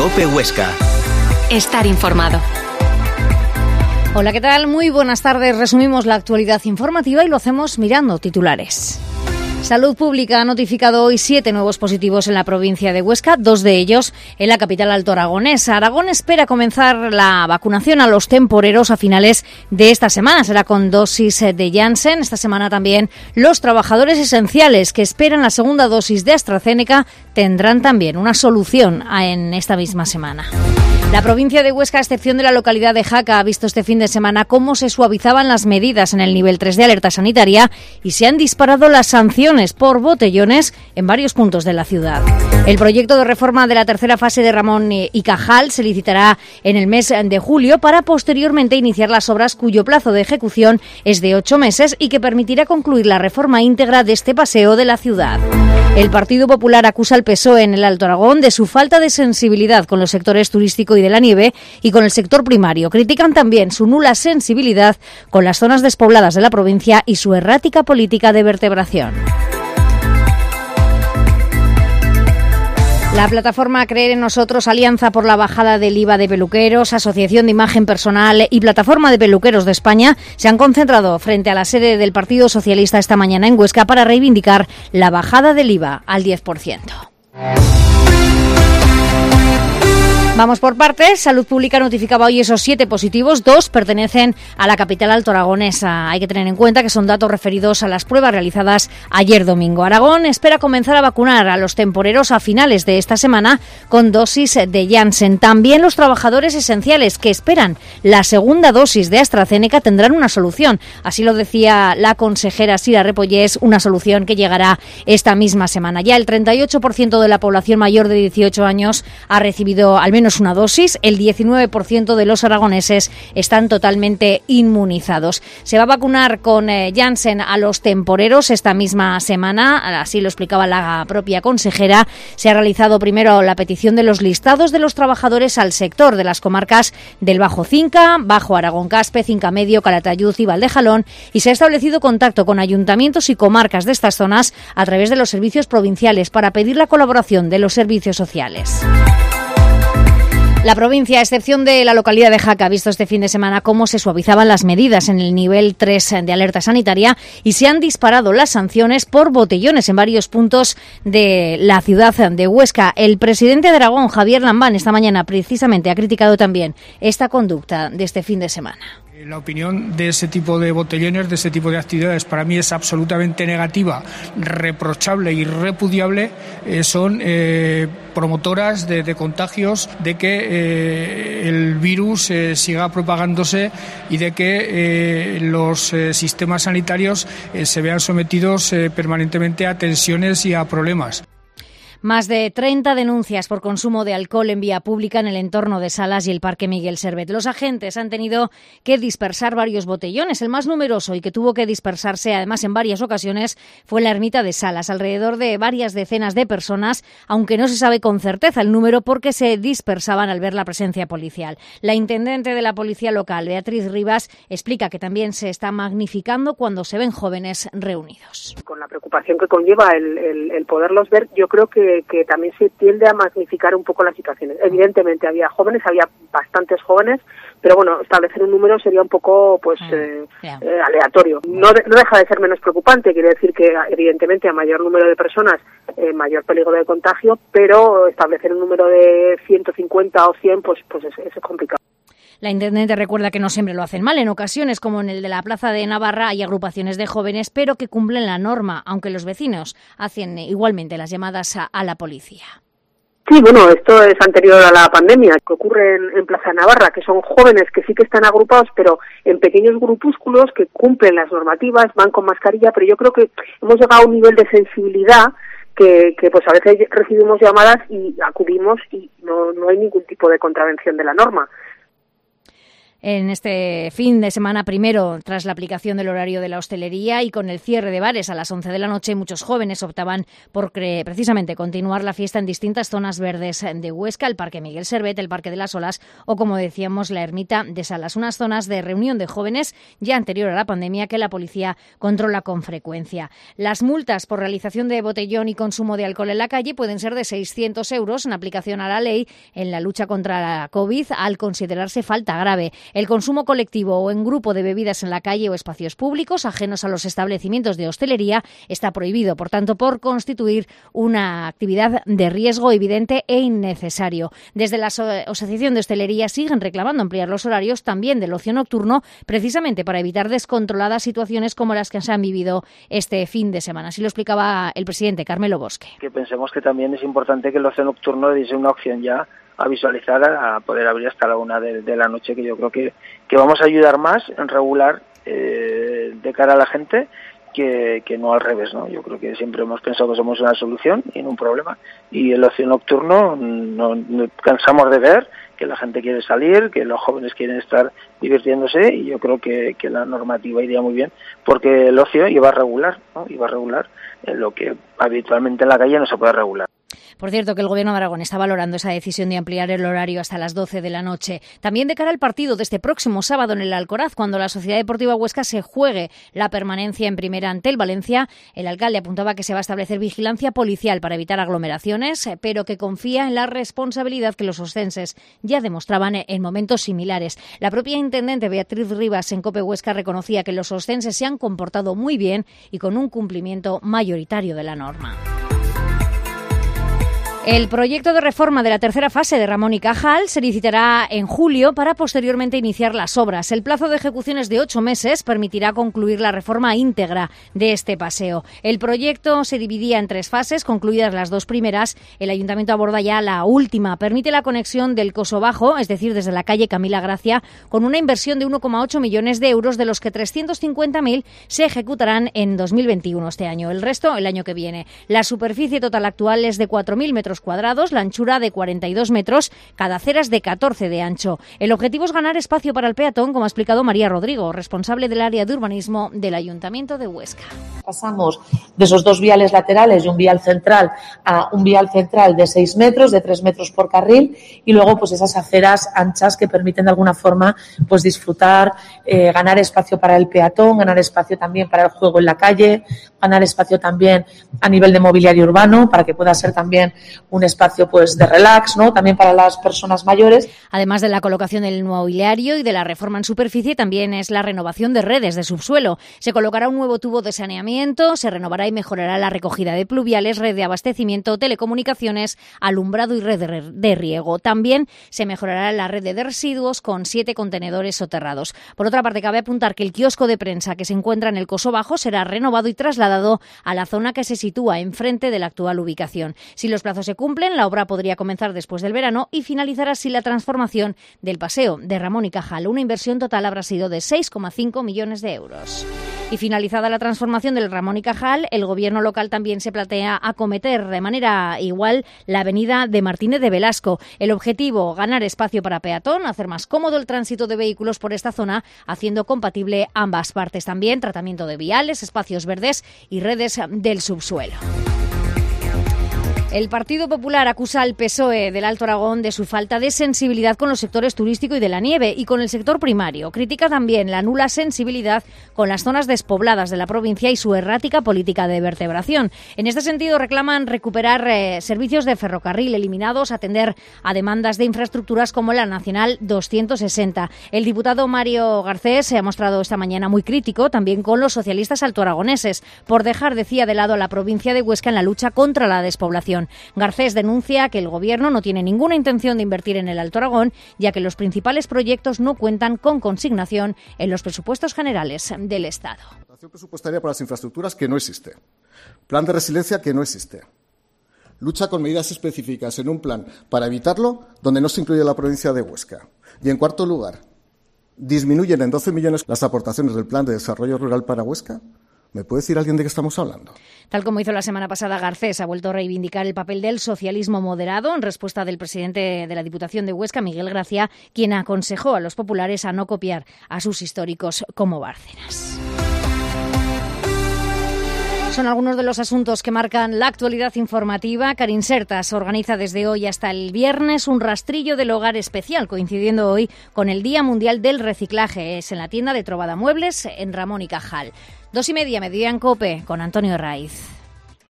COPE Huesca. Estar informado. Hola, ¿qué tal? Muy buenas tardes. Resumimos la actualidad informativa y lo hacemos mirando titulares. Salud Pública ha notificado hoy 7 nuevos positivos en la provincia de Huesca, 2 de ellos en la capital altoaragonesa. Aragón espera comenzar la vacunación a los temporeros a finales de esta semana. Será con dosis de Janssen. Esta semana también los trabajadores esenciales que esperan la segunda dosis de AstraZeneca tendrán también una solución en esta misma semana. La provincia de Huesca, a excepción de la localidad de Jaca, ha visto este fin de semana cómo se suavizaban las medidas en el nivel 3 de alerta sanitaria y se han disparado las sanciones por botellones en varios puntos de la ciudad. El proyecto de reforma de la tercera fase de Ramón y Cajal se licitará en el mes de julio para posteriormente iniciar las obras cuyo plazo de ejecución es de 8 meses y que permitirá concluir la reforma íntegra de este paseo de la ciudad. El Partido Popular acusa al PSOE en el Alto Aragón de su falta de sensibilidad con los sectores turístico y de la nieve y con el sector primario. Critican también su nula sensibilidad con las zonas despobladas de la provincia y su errática política de vertebración. La plataforma Creer en Nosotros, Alianza por la Bajada del IVA de Peluqueros, Asociación de Imagen Personal y Plataforma de Peluqueros de España se han concentrado frente a la sede del Partido Socialista esta mañana en Huesca para reivindicar la bajada del IVA al 10%. Vamos por partes. Salud Pública notificaba hoy esos 7 positivos, 2 pertenecen a la capital altoaragonesa. Hay que tener en cuenta que son datos referidos a las pruebas realizadas ayer domingo. Aragón espera comenzar a vacunar a los temporeros a finales de esta semana con dosis de Janssen. También los trabajadores esenciales que esperan la segunda dosis de AstraZeneca tendrán una solución. Así lo decía la consejera Sira Repollés, una solución que llegará esta misma semana. Ya el 38% de la población mayor de 18 años ha recibido al menos una dosis, el 19% de los aragoneses están totalmente inmunizados. Se va a vacunar con Janssen a los temporeros esta misma semana, así lo explicaba la propia consejera. Se ha realizado primero la petición de los listados de los trabajadores al sector de las comarcas del Bajo Cinca, Bajo Aragón Caspe, Cinca Medio, Calatayud y Valdejalón, y se ha establecido contacto con ayuntamientos y comarcas de estas zonas a través de los servicios provinciales para pedir la colaboración de los servicios sociales. La provincia, a excepción de la localidad de Jaca, ha visto este fin de semana cómo se suavizaban las medidas en el nivel 3 de alerta sanitaria y se han disparado las sanciones por botellones en varios puntos de la ciudad de Huesca. El presidente de Aragón, Javier Lambán, esta mañana precisamente ha criticado también esta conducta de este fin de semana. La opinión de ese tipo de botellones, de ese tipo de actividades, para mí es absolutamente negativa, reprochable y repudiable. Son promotoras de contagios, de que el virus siga propagándose y de que los sistemas sanitarios se vean sometidos permanentemente a tensiones y a problemas. Más de 30 denuncias por consumo de alcohol en vía pública en el entorno de Salas y el Parque Miguel Servet. Los agentes han tenido que dispersar varios botellones. El más numeroso y que tuvo que dispersarse además en varias ocasiones fue en la ermita de Salas, alrededor de varias decenas de personas, aunque no se sabe con certeza el número porque se dispersaban al ver la presencia policial. La intendente de la policía local, Beatriz Rivas, explica que también se está magnificando cuando se ven jóvenes reunidos. Con la preocupación que conlleva el poderlos ver, yo creo que también se tiende a magnificar un poco las situaciones. Evidentemente había jóvenes, había bastantes jóvenes, pero bueno, establecer un número sería un poco aleatorio. No deja de ser menos preocupante, quiere decir que evidentemente a mayor número de personas, mayor peligro de contagio, pero establecer un número de 150 o 100 pues es complicado. La intendente recuerda que no siempre lo hacen mal. En ocasiones, como en el de la Plaza de Navarra, hay agrupaciones de jóvenes, pero que cumplen la norma, aunque los vecinos hacen igualmente las llamadas a la policía. Sí, bueno, esto es anterior a la pandemia, que ocurre en Plaza de Navarra, que son jóvenes que sí que están agrupados, pero en pequeños grupúsculos que cumplen las normativas, van con mascarilla, pero yo creo que hemos llegado a un nivel de sensibilidad que pues a veces recibimos llamadas y acudimos y no hay ningún tipo de contravención de la norma. En este fin de semana, primero tras la aplicación del horario de la hostelería y con el cierre de bares a las 11 de la noche, muchos jóvenes optaban por precisamente continuar la fiesta en distintas zonas verdes de Huesca, el Parque Miguel Servet, el Parque de las Olas o, como decíamos, la Ermita de Salas, unas zonas de reunión de jóvenes ya anterior a la pandemia que la policía controla con frecuencia. Las multas por realización de botellón y consumo de alcohol en la calle pueden ser de 600 euros en aplicación a la ley en la lucha contra la COVID al considerarse falta grave. El consumo colectivo o en grupo de bebidas en la calle o espacios públicos ajenos a los establecimientos de hostelería está prohibido, por tanto, por constituir una actividad de riesgo evidente e innecesario. Desde la Asociación de Hostelería siguen reclamando ampliar los horarios también del ocio nocturno, precisamente para evitar descontroladas situaciones como las que se han vivido este fin de semana. Así lo explicaba el presidente Carmelo Bosque. Que pensemos que también es importante que el ocio nocturno es una opción ya a visualizar, a poder abrir hasta la 1 de la noche, que yo creo que vamos a ayudar más en regular de cara a la gente que no al revés, ¿no? Yo creo que siempre hemos pensado que somos una solución y no un problema, y el ocio nocturno no cansamos de ver que la gente quiere salir, que los jóvenes quieren estar divirtiéndose, y yo creo que la normativa iría muy bien porque el ocio iba a regular, ¿no? Iba a regular lo que habitualmente en la calle no se puede regular. Por cierto, que el Gobierno de Aragón está valorando esa decisión de ampliar el horario hasta las 12 de la noche. También de cara al partido de este próximo sábado en el Alcoraz, cuando la Sociedad Deportiva Huesca se juegue la permanencia en primera ante el Valencia, el alcalde apuntaba que se va a establecer vigilancia policial para evitar aglomeraciones, pero que confía en la responsabilidad que los oscenses ya demostraban en momentos similares. La propia intendente Beatriz Rivas en COPE Huesca reconocía que los oscenses se han comportado muy bien y con un cumplimiento mayoritario de la norma. El proyecto de reforma de la tercera fase de Ramón y Cajal se licitará en julio para posteriormente iniciar las obras. El plazo de ejecución es de 8 meses, permitirá concluir la reforma íntegra de este paseo. El proyecto se dividía en 3 fases, concluidas las 2 primeras. El Ayuntamiento aborda ya la última. Permite la conexión del Coso Bajo, es decir, desde la calle Camila Gracia, con una inversión de 1,8 millones de euros, de los que 350.000 se ejecutarán en 2021, este año. El resto, el año que viene. La superficie total actual es de 4.000 metros cuadrados, la anchura de 42 metros, cada acera es de 14 de ancho. El objetivo es ganar espacio para el peatón, como ha explicado María Rodrigo, responsable del área de urbanismo del Ayuntamiento de Huesca. Pasamos de esos 2 viales laterales y un vial central a un vial central de 6 metros, de 3 metros por carril, y luego pues esas aceras anchas que permiten de alguna forma pues disfrutar, ganar espacio para el peatón, ganar espacio también para el juego en la calle, ganar espacio también a nivel de mobiliario urbano para que pueda ser también un espacio pues de relax, ¿no? También para las personas mayores. Además de la colocación del mobiliario y de la reforma en superficie, también es la renovación de redes de subsuelo. Se colocará un nuevo tubo de saneamiento, se renovará y mejorará la recogida de pluviales, red de abastecimiento, telecomunicaciones, alumbrado y red de riego. También se mejorará la red de residuos con 7 contenedores soterrados. Por otra parte, cabe apuntar que el kiosco de prensa que se encuentra en el Coso Bajo será renovado y trasladado a la zona que se sitúa enfrente de la actual ubicación. Si los plazos se cumplen, la obra podría comenzar después del verano y finalizar así la transformación del paseo de Ramón y Cajal. Una inversión total habrá sido de 6,5 millones de euros. Y finalizada la transformación del Ramón y Cajal, el Gobierno local también se plantea acometer de manera igual la avenida de Martínez de Velasco. El objetivo, ganar espacio para peatón, hacer más cómodo el tránsito de vehículos por esta zona, haciendo compatible ambas partes. También tratamiento de viales, espacios verdes y redes del subsuelo. El Partido Popular acusa al PSOE del Alto Aragón de su falta de sensibilidad con los sectores turístico y de la nieve y con el sector primario. Critica también la nula sensibilidad con las zonas despobladas de la provincia y su errática política de vertebración. En este sentido, reclaman recuperar servicios de ferrocarril eliminados, atender a demandas de infraestructuras como la Nacional 260. El diputado Mario Garcés se ha mostrado esta mañana muy crítico también con los socialistas altoaragoneses por dejar, decía, de lado a la provincia de Huesca en la lucha contra la despoblación. Garcés denuncia que el Gobierno no tiene ninguna intención de invertir en el Alto Aragón, ya que los principales proyectos no cuentan con consignación en los presupuestos generales del Estado. Dotación presupuestaria para las infraestructuras que no existe. Plan de resiliencia que no existe. Lucha con medidas específicas en un plan para evitarlo donde no se incluye la provincia de Huesca. Y en cuarto lugar, disminuyen en 12 millones las aportaciones del Plan de Desarrollo Rural para Huesca ¿Me puede decir alguien de qué estamos hablando? Tal como hizo la semana pasada Garcés, ha vuelto a reivindicar el papel del socialismo moderado en respuesta del presidente de la Diputación de Huesca, Miguel Gracia, quien aconsejó a los populares a no copiar a sus históricos como Bárcenas. Son algunos de los asuntos que marcan la actualidad informativa. Carinsertas organiza desde hoy hasta el viernes un rastrillo del hogar especial, coincidiendo hoy con el Día Mundial del Reciclaje. Es en la tienda de Trobada Muebles, en Ramón y Cajal. 2:30, Mediodía en COPE, con Antonio Raiz.